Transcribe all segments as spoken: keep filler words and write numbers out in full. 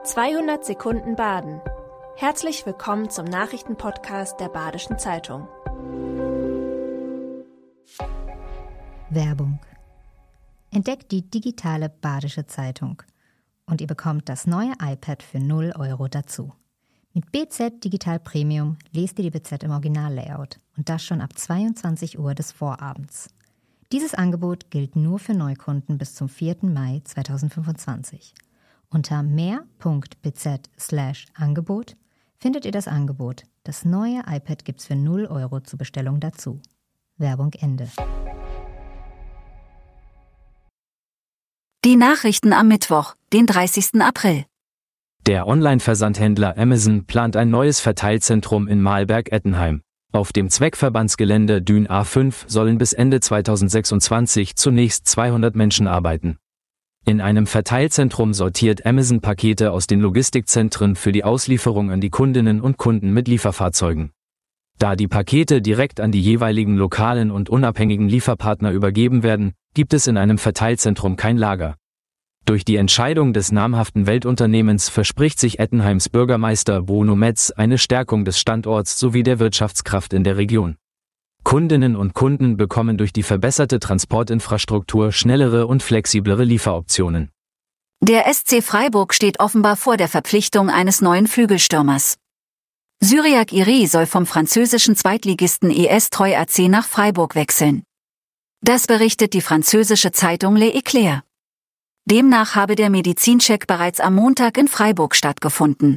zweihundert Sekunden Baden. Herzlich willkommen zum Nachrichtenpodcast der Badischen Zeitung. Werbung. Entdeckt die digitale Badische Zeitung und ihr bekommt das neue iPad für null Euro dazu. Mit B Z Digital Premium lest ihr die B Z im Originallayout und das schon ab zweiundzwanzig Uhr des Vorabends. Dieses Angebot gilt nur für Neukunden bis zum vierten Mai zweitausendfünfundzwanzig. Unter mehr.bz slash Angebot findet ihr das Angebot. Das neue iPad gibt's für null Euro zur Bestellung dazu. Werbung Ende. Die Nachrichten am Mittwoch, den dreißigsten April. Der Online-Versandhändler Amazon plant ein neues Verteilzentrum in Mahlberg-Ettenheim. Auf dem Zweckverbandsgelände Dün A fünf sollen bis Ende zweitausendsechsundzwanzig zunächst zweihundert Menschen arbeiten. In einem Verteilzentrum sortiert Amazon Pakete aus den Logistikzentren für die Auslieferung an die Kundinnen und Kunden mit Lieferfahrzeugen. Da die Pakete direkt an die jeweiligen lokalen und unabhängigen Lieferpartner übergeben werden, gibt es in einem Verteilzentrum kein Lager. Durch die Entscheidung des namhaften Weltunternehmens verspricht sich Ettenheims Bürgermeister Bruno Metz eine Stärkung des Standorts sowie der Wirtschaftskraft in der Region. Kundinnen und Kunden bekommen durch die verbesserte Transportinfrastruktur schnellere und flexiblere Lieferoptionen. Der S C Freiburg steht offenbar vor der Verpflichtung eines neuen Flügelstürmers. Cyriaque Iri soll vom französischen Zweitligisten E S Troyes A C nach Freiburg wechseln. Das berichtet die französische Zeitung L'Éclair. Demnach habe der Medizincheck bereits am Montag in Freiburg stattgefunden.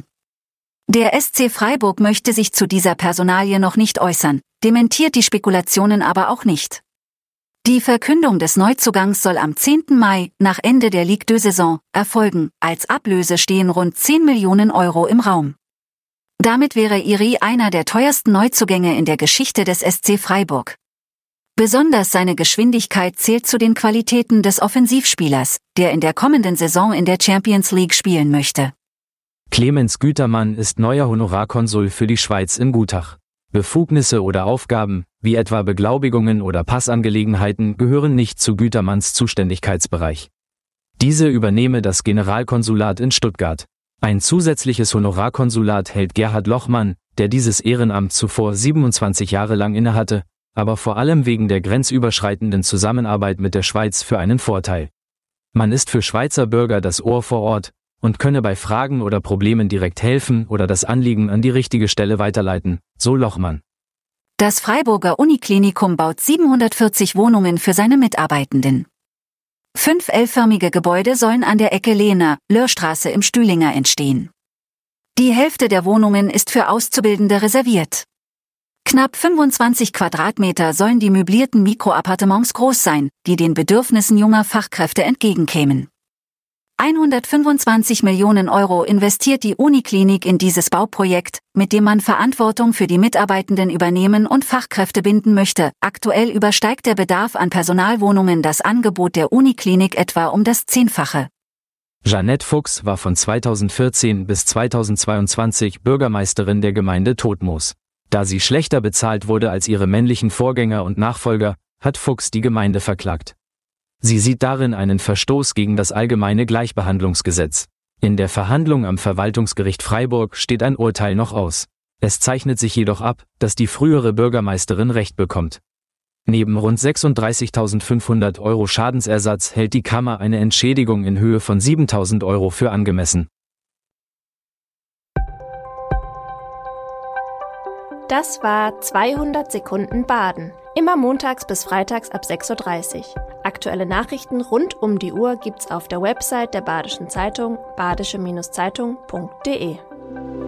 Der S C Freiburg möchte sich zu dieser Personalie noch nicht äußern, dementiert die Spekulationen aber auch nicht. Die Verkündung des Neuzugangs soll am zehnten Mai, nach Ende der Ligue deux Saison, erfolgen. Als Ablöse stehen rund zehn Millionen Euro im Raum. Damit wäre Iri einer der teuersten Neuzugänge in der Geschichte des S C Freiburg. Besonders seine Geschwindigkeit zählt zu den Qualitäten des Offensivspielers, der in der kommenden Saison in der Champions League spielen möchte. Clemens Gütermann ist neuer Honorarkonsul für die Schweiz in Gutach. Befugnisse oder Aufgaben, wie etwa Beglaubigungen oder Passangelegenheiten, gehören nicht zu Gütermanns Zuständigkeitsbereich. Diese übernehme das Generalkonsulat in Stuttgart. Ein zusätzliches Honorarkonsulat hält Gerhard Lochmann, der dieses Ehrenamt zuvor siebenundzwanzig Jahre lang innehatte, aber vor allem wegen der grenzüberschreitenden Zusammenarbeit mit der Schweiz für einen Vorteil. Man ist für Schweizer Bürger das Ohr vor Ort und könne bei Fragen oder Problemen direkt helfen oder das Anliegen an die richtige Stelle weiterleiten, so Lochmann. Das Freiburger Uniklinikum baut siebenhundertvierzig Wohnungen für seine Mitarbeitenden. Fünf L-förmige Gebäude sollen an der Ecke Lehner-Löhrstraße im Stühlinger entstehen. Die Hälfte der Wohnungen ist für Auszubildende reserviert. Knapp fünfundzwanzig Quadratmeter sollen die möblierten Mikroappartements groß sein, die den Bedürfnissen junger Fachkräfte entgegenkämen. hundertfünfundzwanzig Millionen Euro investiert die Uniklinik in dieses Bauprojekt, mit dem man Verantwortung für die Mitarbeitenden übernehmen und Fachkräfte binden möchte. Aktuell übersteigt der Bedarf an Personalwohnungen das Angebot der Uniklinik etwa um das Zehnfache. Jeanette Fuchs war von zweitausendvierzehn bis zweitausendzweiundzwanzig Bürgermeisterin der Gemeinde Todtmoos. Da sie schlechter bezahlt wurde als ihre männlichen Vorgänger und Nachfolger, hat Fuchs die Gemeinde verklagt. Sie sieht darin einen Verstoß gegen das allgemeine Gleichbehandlungsgesetz. In der Verhandlung am Verwaltungsgericht Freiburg steht ein Urteil noch aus. Es zeichnet sich jedoch ab, dass die frühere Bürgermeisterin Recht bekommt. Neben rund sechsunddreißigtausendfünfhundert Euro Schadensersatz hält die Kammer eine Entschädigung in Höhe von siebentausend Euro für angemessen. Das war zweihundert Sekunden Baden. Immer montags bis freitags ab sechs Uhr dreißig. Aktuelle Nachrichten rund um die Uhr gibt's auf der Website der Badischen Zeitung badische Zeitung punkt de.